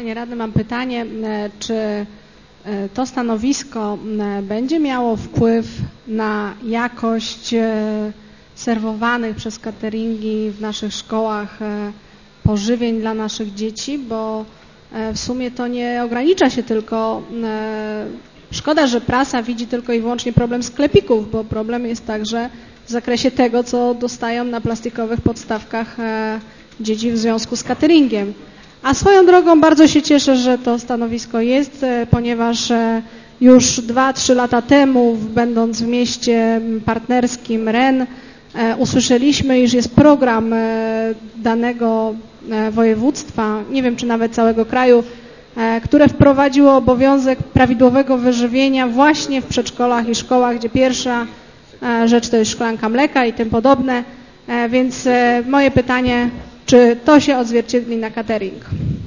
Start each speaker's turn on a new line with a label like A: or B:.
A: Panie radny, mam pytanie, czy to stanowisko będzie miało wpływ na jakość serwowanych przez cateringi w naszych szkołach pożywień dla naszych dzieci, bo w sumie to nie ogranicza się tylko, szkoda, że prasa widzi tylko i wyłącznie problem sklepików, bo problem jest także w zakresie tego, co dostają na plastikowych podstawkach dzieci w związku z cateringiem. A swoją drogą bardzo się cieszę, że to stanowisko jest, ponieważ już 2-3 lata temu, będąc w mieście partnerskim REN, usłyszeliśmy, iż jest program danego województwa, nie wiem czy nawet całego kraju, które wprowadziło obowiązek prawidłowego wyżywienia właśnie w przedszkolach i szkołach, gdzie pierwsza rzecz to jest szklanka mleka i tym podobne. Więc moje pytanie, czy to się odzwierciedli na catering?